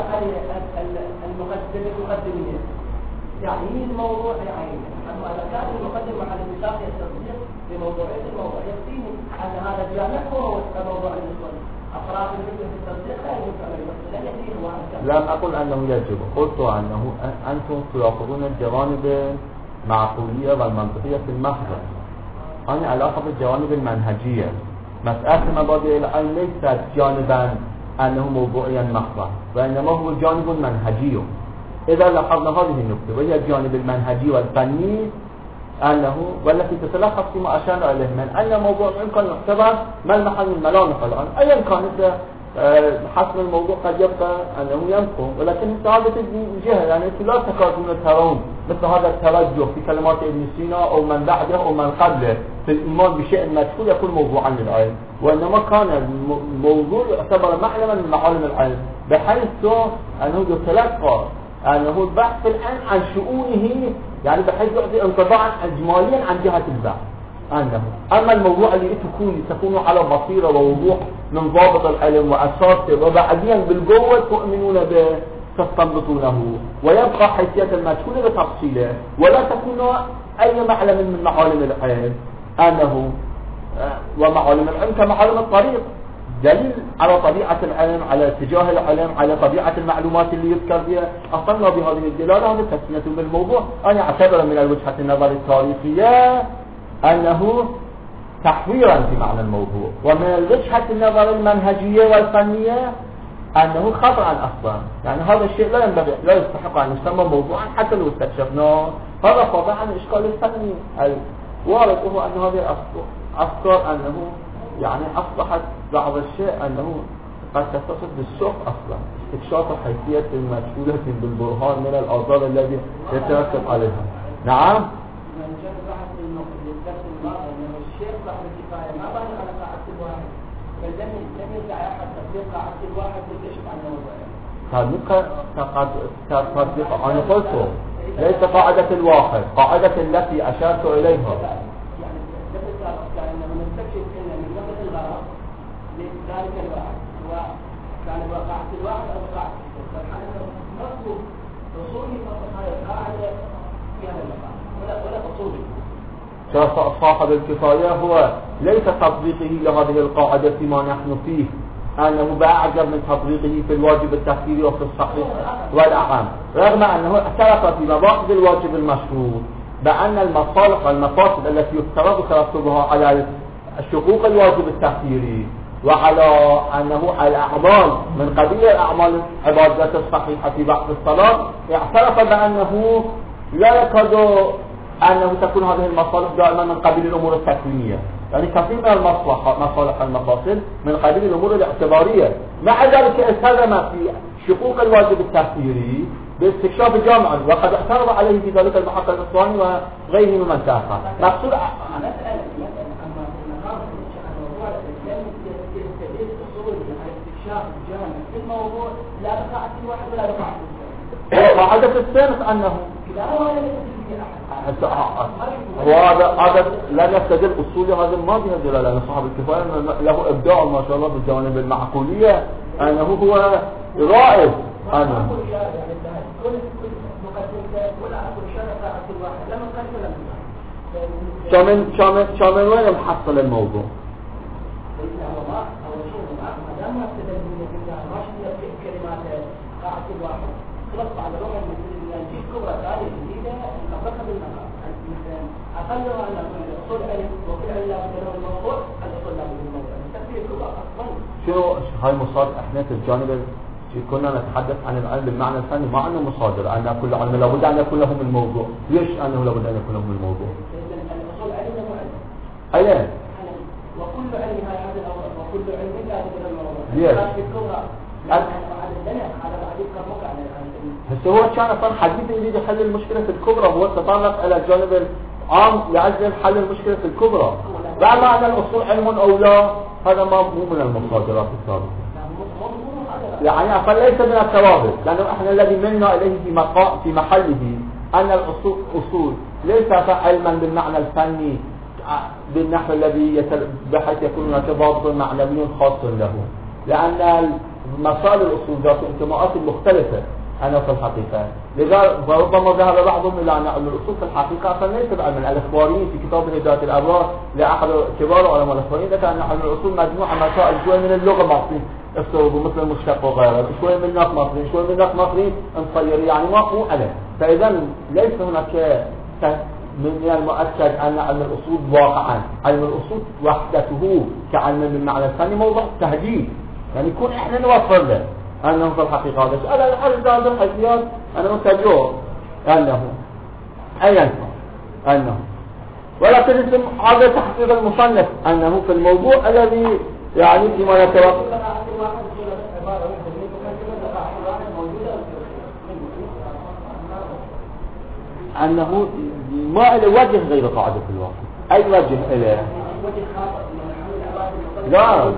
المقدمين يعني الموضوع يعين. أما إذا كان المقدم مع الاتفاق التصديق بموضوعية الموضوع يكفيه أن هذا الجامع هو الموضوع المسؤول. أفراد الفكر في التصديق لا يمكن أن يمثل لن يكفيه واحد. لم أقل أنه يجب، قلت أنه أنتم تأخذون الجوانب المعقولية والمنطقية في المحضر. أنا علاقة بالجوانب المنهجية. مسألة مبادئ العلم ليست جانبا أنه موضوعيا محضا، وإنما هو جانب منهجي. إذا لاحظنا هذه النقطة وهي الجانب المنهجي والفني أنه والتي تتلخص فيما أشرنا إليه من أن موضوع يمكن يعتبر ملمحا من ملامح الآن أيا كانت حسب الموضوع قد يبقى أنه ينقم، ولكن هذا الجهة يعني لا تكادون ترون مثل هذا التوجه في كلمات ابن سينا أو من بعده أو من قبله في الإيمان بشيء مجهول يكون موضوعا للعلم، وإنما كان الموضوع يعتبر معلما من معالم العلم بحيث أنه يتلقى أنه البحث الآن عن شؤونه، يعني بحيث يعطي انطباعا إجماليا عن جهة البحث أنه أما الموضوع اللي تكون على بصيرة ووضوح من ضابط العلم وأساسه وبعدين بالقوة تؤمنون به تستنبطونه، ويبقى حيثية المجهول بتفصيله ولا تكون أي معلم من معالم العلم أنه ومعالم العلم كمعالم الطريق دليل على طبيعة العلم، على اتجاه العلم، على طبيعة المعلومات اللي يذكر فيها. أصلنا بهذه الدلالة هذا تسمية بالموضوع. أنا أعتبر من الوجهة النظر التاريخية أنه تحويرا في معنى الموضوع، ومن الوجهة النظر المنهجية والفنية أنه خطأ أصلا. يعني هذا الشيء لا ينبغي لا يستحق أن يسمى موضوعا حتى لو استكشفناه. هذا خطأ عن الإشكال الفني الوارد هو أن هذه أفكار أنه يعني أصبحت بعض الشيء أنه قد تتصل بالسوق أصلا استكشاف حيثية المجهولة بالبرهان من الآثار الذي يترتب عليها. نعم من جد بحث الدرس الماضي أنه الشيخ صاحب الكفاية ما بنى على قاعدة الواحد، بل لم يدعي أحد تطبيق قاعدة الواحد للكشف عن الموضوع. تطبيق أنا قلت ليس قاعدة الواحد، قاعدة التي أشرت إليها. يعني لأنه نستكشف أن من نقطة الغرض لذلك الواحد وكان قاعدة الواحد أو قاعدة فالحال أنه مطلوب وصولي فقط هذه القاعدة في هذا المقام ولا أصولي. صاحب الكفاية هو ليس تطبيقه لهذه القاعدة فيما نحن فيه أنه بأعجب من تطبيقه في الواجب التفسيري وفي الصحيح والأعم، رغم أنه اعترف في مباحث الواجب المشروط بأن المصالح والمفاسد التي يفترض ترتبها على شقوق الواجب التفسيري وعلى أنه الأعمال من قبيل الأعمال العبادات الصحيحة في بحث الصلاة، اعترف بأنه لا يكاد أنه تكون هذه المصالح دائما من قبيل الأمور التكوينية، يعني كثير من المصالح المفاصل من قبيل الأمور الاعتبارية. مع ذلك التزم في شقوق الواجب التفسيري باستكشاف جامعا، وقد اعترض عليه في ذلك المحقق الإسلامي وغيره من تأخر. مقصود الموضوع لا بقاعدة الواحد ولا بقاعدة قاعدة السنس أنه وهذا لا يستدل أصول هذا الماضي هذا، لأن صاحب الكفاية له إبداع ما شاء الله بالجوانب المعقولية أنه هو رائد. أنا شامل وين محصل الموضوع؟ قاعد كل واحد خلص على روح يعني في كبرى ثانية جديدة نطبقها بالمقام مثلا أقل أن الأصول علم وكل علم لا بد له الموضوع الأصول لا بد له الموضوع التفسير كبرى أصلا شنو هاي مصادر احنا في الجانب كنا نتحدث عن العلم بالمعنى الفني ما عندنا مصادر أن كل علم لابد أن يكون لهم الموضوع. ليش أنه لابد أن يكون لهم الموضوع؟ الأصول علم له علم أيه وكل علم هذا الأول وكل علم لا بد له الموضوع ليش؟ هسه هو كان اصلا حديث يريد يحل المشكله في الكبرى هو تطرق الى الجانب العام لاجل حل المشكله في الكبرى. لا معنى الاصول علم او لا هذا ما مو من المصادرات الثابته يعني اصلا ليس من الثوابت لانه احنا الذي منا اليه في محله ان الاصول ليس علما بالمعنى الفني بالنحو الذي بحيث يكون هناك ضابط معنوي خاص له لان مسائل الأصول ذات الانتماءات المختلفة أنا في الحقيقة لذا ربما ذهب بعضهم إلى أن الأصول في الحقيقة أصلا ليس بعلم الإخباريين في كتاب هداية الأبرار لأحد كبار علماء الإخباريين ذكر أن الأصول مجموعة مسائل شوي من اللغة مصري الصوب مثل المشتق وغيره شوي من نقط مصري شوي من نقط مصري نصير يعني ما هو علم فإذا ليس هناك من المؤكد أن علم الأصول واقعا علم الأصول وحدته كعلم بالمعنى الثاني موضوع تهديد يعني يكون احنا نوفر له انه في الحقيقه هذا الشيء على الحد هذا الحيثيات انا متجه انه ايا انه ولكن اسم هذا تحقيق المصنف انه في الموضوع الذي يعني فيما يتوقع انه ما له وجه غير قاعده في الواقع اي وجه له لا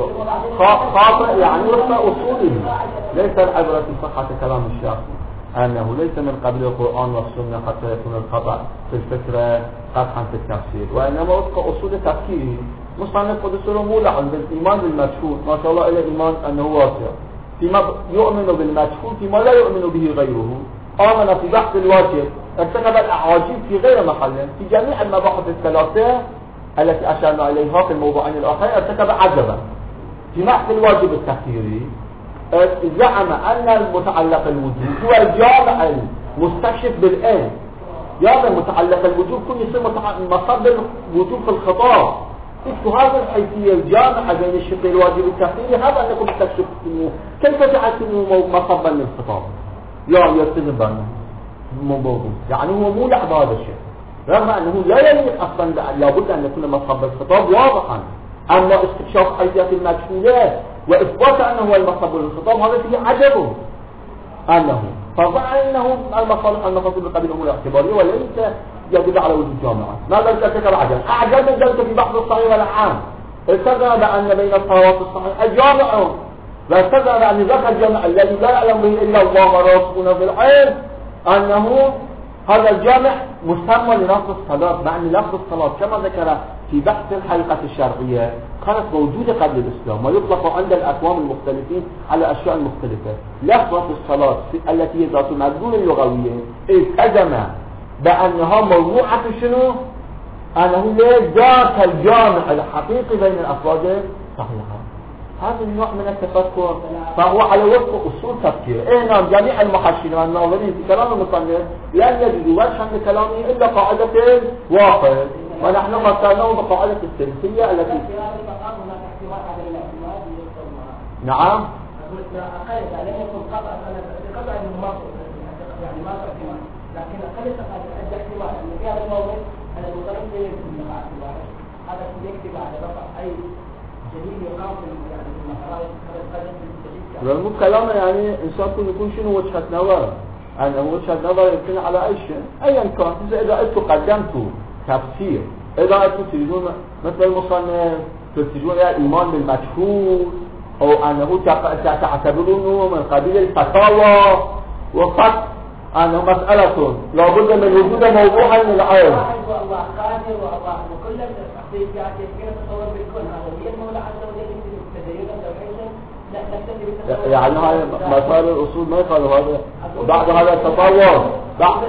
خاطئ يعني وفق أصوله ليس العبرة في صحة كلام الشافعي أنه ليس من قبل القرآن والسنة حتى يكون القطع في الفكرة قطعا في التفسير وإنما وفق أصول تفكيره مصنف قدسه مولع بالإيمان بالمجهول ما شاء الله إلى إيمان أنه واسع فيما يؤمن بالمجهول فيما لا يؤمن به غيره آمن في بحث الواجب ارتكب الأعاجيب في غير محله في جميع المباحث الثلاثة التي أشرنا إليها في الموضوعين الآخرين ارتكب عجبا في بحث الواجب التفسيري زعم أن المتعلق الوجود هو الجامع المستكشف بالعلم يعني متعلق الوجود كل يصير مصدر الوجود في الخطاب هذا الحيثية الجامعة بين الشق الواجب التفسيري هذا أنكم تستكشفونه كيف جعلتموه مصدر للخطاب يعني يرتزم بأنه موضوع يعني هو مو لعب هذا الشيء رغم أنه لا يليق أصلا لابد أن يكون مصدر الخطاب واضحا أما استكشاف حيثيات المجهولات وإثبات أنه هو المصدر للخطاب هذا فيه عجب أنه فظن أنه المصالح المقصود بقبل الأمور الاعتبارية وليس يدل على وجود جامعة ماذا ارتكب العجب؟ أعجب ذلك في بحث الصحيح والعام ارتكب بأن بين الصلوات الصحيحة جامع واستدعى بأن ذاك الجامع الذي لا يعلم به إلا الله ورسوله في العلم أنه هذا الجامع مسمى للفظ الصلاة مع أن لفظ الصلاة كما ذكر في بحث الحقيقة الشرعية كانت موجودة قبل الإسلام ويطلق عند الأقوام المختلفين على أشياء مختلفة. لفظة الصلاة التي هي ذات المدلول اللغوية التزم بأنها موضوعة شنو؟ أنه ذاك الجامع الحقيقي بين الأفراد الصحيحة. هذا النوع من التفكر فهو على وفق أصول تفكير. نعم جميع المحشين والناظرين في كلام المصنف لن يجدوا وجها لكلامه إلا قاعدة واحد ونحن فكرناه بقاعدة السلسية التي نعم لكن أقل الاحتمال أن في هذا الموضوع أن المصنف يكتب هذا يكتب على رفع أي جديد يقام يعني في المحراج هذا لأنه كلامه يعني إنسان يكون شنو وجهة نظر أنه وجهة نظر يمكن على أي شيء أيا كان. إذا أنتم قدمتوا تفسير إذا أنتم تريدون مثل المصنف تريدون الإيمان بالمجهول أو أنه تعتبرونه من قبيل الفتاوى وقد أنه مسألة لابد من وجود موضوعا للعلم. الله قادر والله وكل التحقيقات يمكن تصور بالكل هذا هي المولى عز وجل في التدين يعني هاي مسائل الأصول ما يقالوا هذا بعد هذا التطور بعد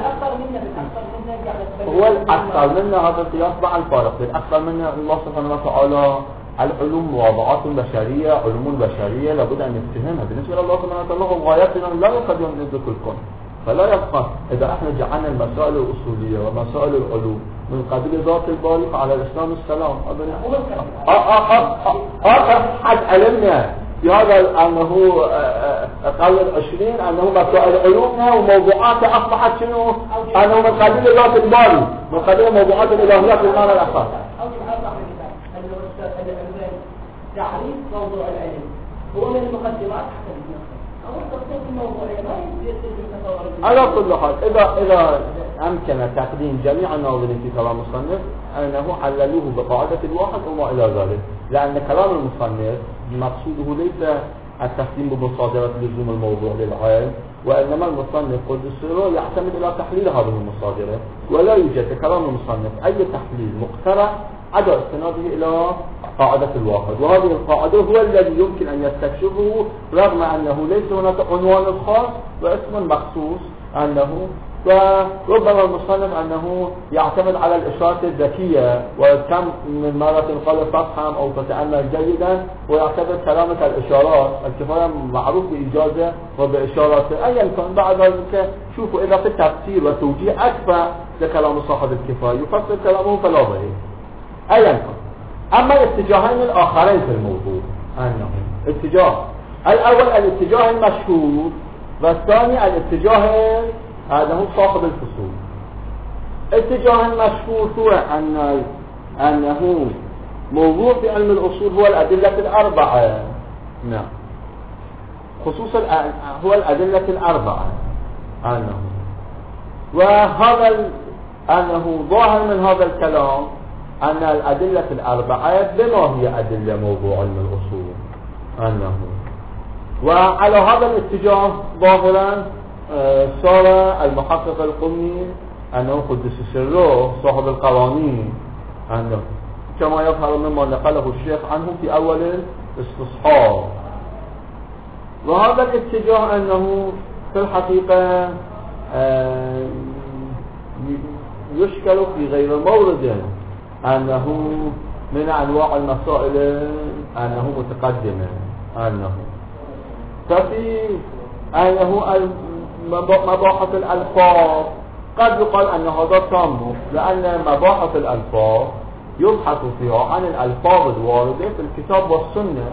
هو الأكثر منا هذا القياس مع الفارق الأكثر منا الله سبحانه وتعالى العلوم موضوعات بشرية، علوم بشرية لابد أن نفهمها. بالنسبة لله سبحانه وتعالى غايتنا لا يقدر أن ندرك الكون، فلا يبقى إذا احنا جعلنا المسائل الأصولية ومسائل العلوم من قبيل ذات الباري فعلى الإسلام السلام. حد علمنا في هذا أنه قبل 20 أنه مسائل علومنا وموضوعاتها أصبحت شنو؟ أنه من قبيل ذات الباري، من قبيل موضوعات الإلهية في المعنى الأخر. تعريف موضوع العلم هو من المقدمات حتى نفسه أو التفصيل في الموضوع ما يصير على كل حال إذا أمكن تقديم جميع الناظرين في كلام المصنف أنه عللوه بقاعدة الواحد وما إلى ذلك، لأن كلام المصنف مقصوده ليس التقديم بمصادرة لزوم الموضوع للعلم، وإنما المصنف قدس سره يعتمد إلى تحليل هذه المصادرة، ولا يوجد في كلام المصنف أي تحليل مقترح عدا استناده إلى قاعدة الواحد، وهذه القاعدة هو الذي يمكن أن يستكشفه رغم أنه ليس هناك عنوان خاص واسم مخصوص أنه، وربما المصنف أنه يعتمد على الإشارة الذكية، وكم من مرة قال تفهم أو تتأمل جيدا، ويعتبر كلامة الإشارات الكفاية معروف بإجازة وبإشارات أيا كان. بعد ذلك شوفوا إذا في تفسير وتوجيه أكثر لكلام صاحب الكفاية يفسر كلامه فلا ضير أيا كان. أما الاتجاهين الآخرين في الموضوع أنه اتجاه الأول الاتجاه المشهور، والثاني الاتجاه هذا هو صاحب الفصول. الاتجاه المشهور هو أنه موضوع في علم الأصول هو الأدلة الأربعة، نعم خصوصا هو الأدلة الأربعة وهذا أنه ظاهر من هذا الكلام أن الأدلة الأربعة بما هي أدلة موضوع علم الأصول وعلى هذا الاتجاه ظاهرا صار المحقق القمي أنه قدس سره صاحب القوانين أنه كما يظهر مما نقله الشيخ عنه في أول الاستصحاب. وهذا الاتجاه أنه في الحقيقة يشكل في غير مورد، أنه من أنواع المسائل أنه متقدمة ففي أنه مباحث الألفاظ قد يقال أن هذا تام، لأن مباحث الألفاظ يبحث فيها عن الألفاظ الواردة في الكتاب والسنة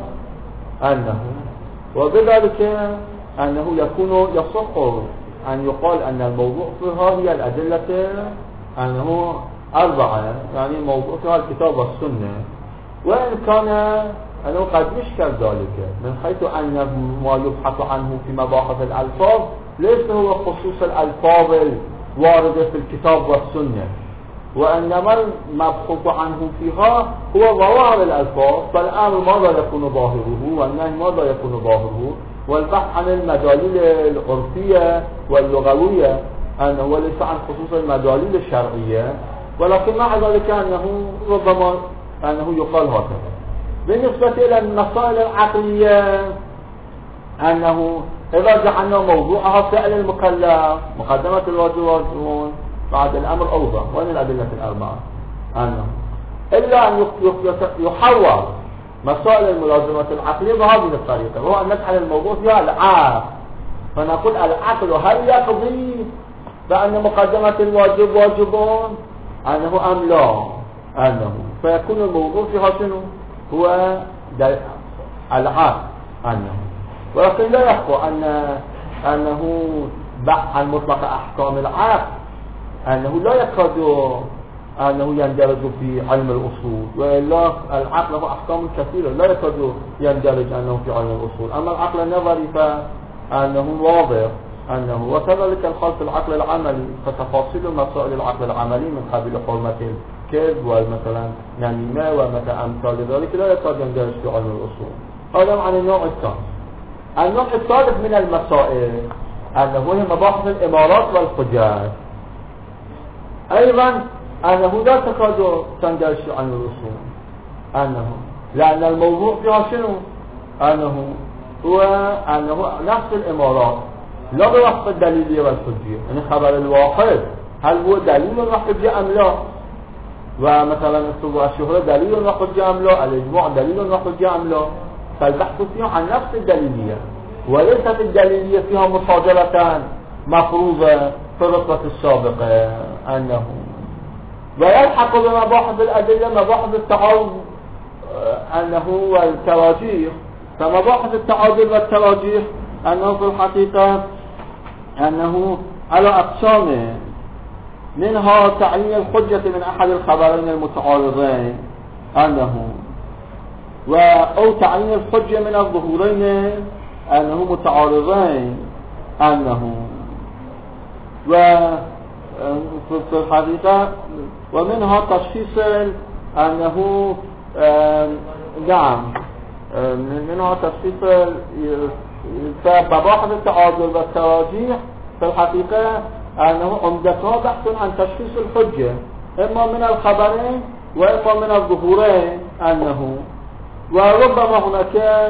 وبذلك أنه يكون يصح أن يقال أن الموضوع فيها هي الأدلة أنه أربعة، يعني موضوع فيها الكتاب والسنة، وإن كان أنه قد يشكل ذلك من حيث أن ما يبحث عنه في مباحث الألفاظ ليس هو خصوص الألفاظ الواردة في الكتاب والسنة، وإنما المبحوث عنه فيها هو ظواهر الألفاظ، فالأمر ماذا يكون ظاهره والنهي ماذا يكون ظاهره، والبحث عن المداليل العرفية واللغوية أنه ليس عن خصوص المداليل الشرعية، ولكن مع ذلك أنه ربما أنه يقال هكذا. بالنسبة إلى المسائل العقلية أنه إذا جعلنا موضوعها فعل المكلف مقدمة الواجب والواجبون بعد الأمر أوضح، وإن الأدلة الأربعة أنه إلا أن يحول مسائل الملازمة العقلية بهذه الطريقة، وهو أن نجعل الموضوع فيها العقل، فنقول العقل هل يقضي بأن مقدمة الواجب واجبون أنه أم لا فيكون الموضوع فيها شنو هو العقل ولكن لا يخفى أنه بحث عن مطلق أحكام العقل أنه لا يكاد أنه يندرج في علم الأصول، وإلا العقل له أحكام كثيرة لا يكاد يندرج أنه في علم الأصول. أما العقل النظري فأنه واضح وكذلك الخاص العقل العملي، فتفاصيل مسائل العقل العملي من قبيل حرمة الكذب ومثلا نميمة ومثلا أمثال ذلك لا يكاد يندرج في علم الأصول. هذا عن النوع الثاني. النوع الثالث من المسائل أنه هي مباحث الإمارات والحجاج، أيضا أنه لا تكاد تندرج في علم الأصول لأن الموضوع فيها شنو هو أنه نفس الإمارات لا بوصف الدليلية والحجية، يعني خبر الواحد هل هو دليل وحجة أم لا، ومثلا استواء الشهرة دليل وحجة أم لا، الإجماع دليل وحجة أم لا. فالبحث فيها عن نفس الدليلية، وليست الدليلية فيها مصادرة مفروضة في الرتبة السابقة. أنه ويلحق بمباحث الأدلة مباحث التعارض أنه والتراجيح. فمباحث التعادل والتراجيح أنه في الحقيقة أنه على أقسام، منها تعيين الحجة من أحد الخبرين المتعارضين أنه أو تعيين الحجة من الظهورين أنه متعارضين أنه وفي الحقيقة ومنها تشخيص أنه نعم منها تشخيص فمباحث التعادل والتراجيح في الحقيقة أنه عمدتها بحث عن تشخيص الحجة إما من الخبرين وإما من الظهورين أنه. وربما هناك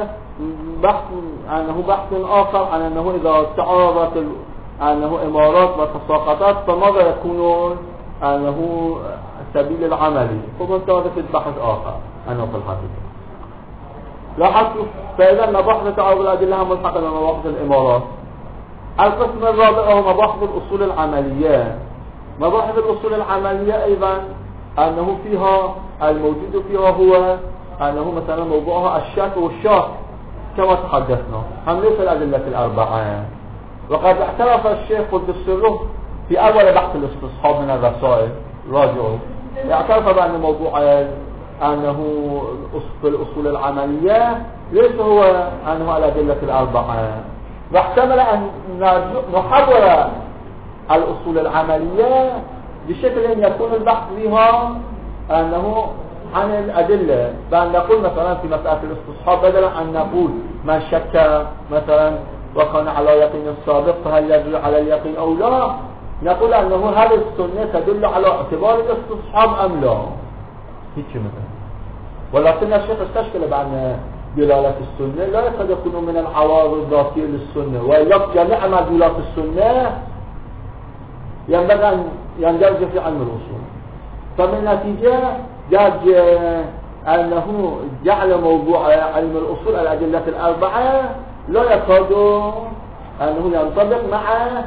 بحث آخر عن أنه إذا تعارضت أنه إمارات وتساقطت فماذا يكون أنه السبيل العملي. فمنتهى في بحث آخر أنه في الحقيقة لاحظوا. فإذا مباحث تعارض الأدلة ملحقة بمباحث الإمارات. القسم الرابع هو مباحث الأصول العملية. مباحث الأصول العملية أيضا أنه فيها الموجود فيها هو أنه مثلا موضوعها الشك والشاك كما تحدثنا هم ليس الأدلة الأربعة. وقد اعترف الشيخ قدس سره في أول بحث الاستصحاب من الرسائل راجعوا اعترف بأن موضوع أنه في الأصول العملية ليس هو أنه الأدلة الأربعة. واحتمل أن نحول الأصول العملية بشكل أن يكون البحث بها أنه عن الأدلة، بأن نقول مثلا في مسألة الاستصحاب بدلا أن نقول من شك مثلا وكان على يقين السابق فهل يدل على اليقين أو لا، نقول أنه هل السنة تدل على اعتبار الاستصحاب أم لا. هيك مثلا. ولكن الشيخ استشكل بأن دلالة السنة لا يقد يكون من العوارض الذاتية للسنة، وإلا جميع مدلولات السنة ينبغي أن يندرج في علم الأصول. فمن نتيجة جاء أنه جعل موضوع علم الأصول الأدلة الأربعة لا يكاد أنه ينطبق مع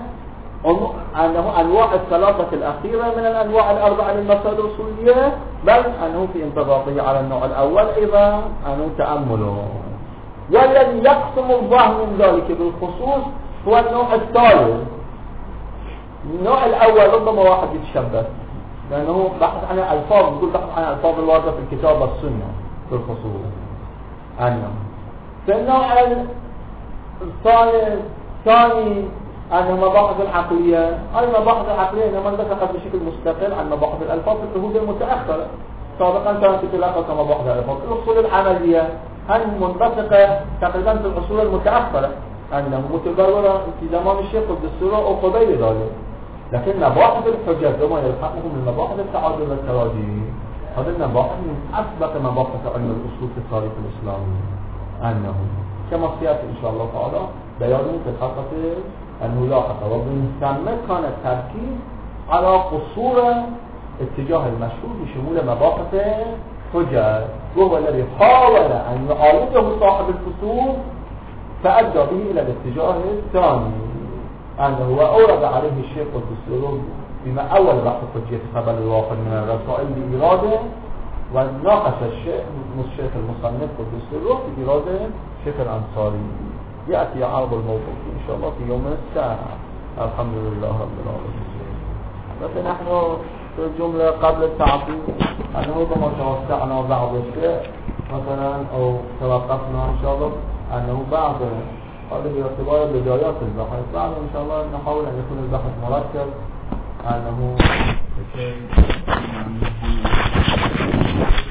أنه أنواع الثلاثة الأخيرة من الأنواع الأربعة للمسائل الأصولية، بل أنه في انطباقه على النوع الأول أيضا أنه تأمله. والذي يقسم الظاهر من ذلك بالخصوص هو النوع الثالث. النوع الأول ربما واحد يتشبه لأنه بحث عن الألفاظ، يقول بحث عن الألفاظ الواردة في الكتاب والسنة بالخصوص عنه. في النوع الثاني أن مباحث العقلية، أي مباحث العقلية إنما ذكرت بشكل مستقل عن مباحث الألفاظ في العهود المتأخرة. سابقا كانت تتلاقى كمباحث الألفاظ. الأصول العملية هل منبثقة تقريبا في الأصول المتأخرة أنه متبررة في زمان الشيخ قدس أو قبيل ذلك. لكن مباحث الحجة وما يلحقهم من مباحث التعادل والتراجيح هذه المباحث من أسبق مباحث علم الأصول في التاريخ الإسلامي. أنه كما سيأتي إن شاء الله تعالى بيانه في الحقيقة أنه لاحق ومن ثم كان التركيز على قصور اتجاه المشهور بشمول مباحث حجة، وهو الذي حاول أن يعالجه صاحب الفصول فأدى به إلى الاتجاه الثاني. أنه وأورد عليه الشيخ قدس سره بما أول بحث حجية خبر الواحد من الرسائل بإرادة، وناقش الشيخ المصنف قدس سره بإرادة الشيخ الأنصاري. يأتي عرض الموضوع إن شاء الله في يوم الساعة. الحمد لله رب العالمين. بس نحن في الجملة قبل التعقيد أنه ربما توسعنا بعض الشيء مثلا أو توقفنا إن شاء الله أنه بعض هذا باعتبار بدايات البحث، بعد إن شاء الله نحاول أن يكون البحث مركب أنه